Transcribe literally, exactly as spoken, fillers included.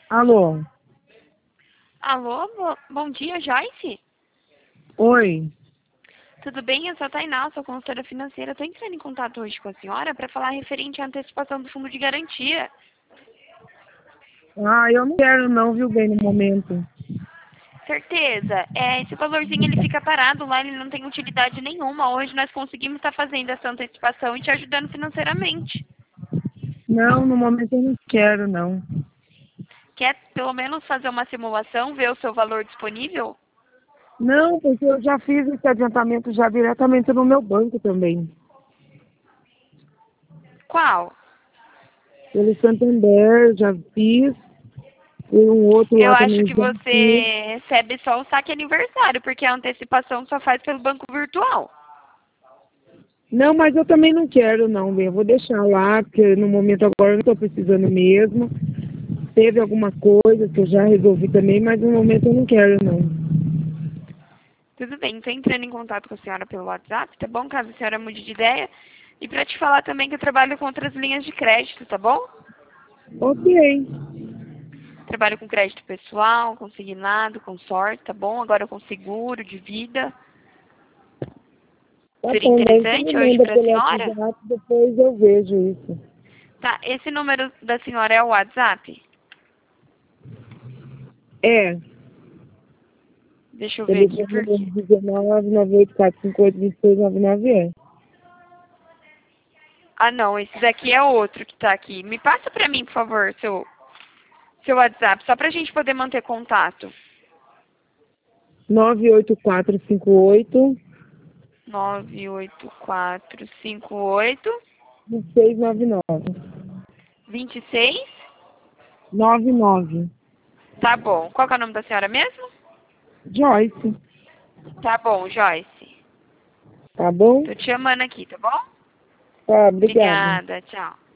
Alô? Alô, bo- bom dia, Joyce? Oi? Tudo bem? Eu sou a Tainá, sou consultora financeira. Estou entrando em contato hoje com a senhora para falar referente à antecipação do fundo de garantia. Ah, eu não quero não, viu, bem, no momento. Certeza. É, esse valorzinho ele fica parado lá, ele não tem utilidade nenhuma. Hoje nós conseguimos estar fazendo essa antecipação e te ajudando financeiramente. Não, no momento eu não quero, não. Quer pelo menos fazer uma simulação, ver o seu valor disponível? Não, porque eu já fiz esse adiantamento já diretamente no meu banco também. Qual? Pelo Santander, já fiz. E um outro Eu lá acho também que já fiz. você recebe só o saque aniversário, porque a antecipação só faz pelo banco virtual. Não, mas eu também não quero, não, bem. Eu vou deixar lá, porque no momento agora eu não estou precisando mesmo. Teve alguma coisa que eu já resolvi também, mas no momento eu não quero, não. Tudo bem, estou entrando em contato com a senhora pelo WhatsApp, tá bom? Caso a senhora mude de ideia. E para te falar também que eu trabalho com outras linhas de crédito, tá bom? Ok. Trabalho com crédito pessoal, consignado, com sorte, tá bom? Agora com seguro de vida. Tá Seria bom, daí você me interessante hoje manda para a pelo senhora? WhatsApp, depois eu vejo isso. Tá, esse número da senhora é o WhatsApp? É, Deixa eu ver aqui, telefone por quê? dezenove, nove oito quatro cinco oito, dois seis nove nove é. Ah, não, esse daqui é outro que tá aqui. Me passa para mim, por favor, seu, seu WhatsApp, só pra gente poder manter contato. nove oito quatro cinco oito, nove oito quatro cinco oito dois seis nove nove. vinte e seis. nove nove. Tá bom. Qual que é o nome da senhora mesmo? Joyce, Tá bom, Joyce. tá bom? Tô te chamando aqui, tá bom? Tá, obrigada. Obrigada, tchau.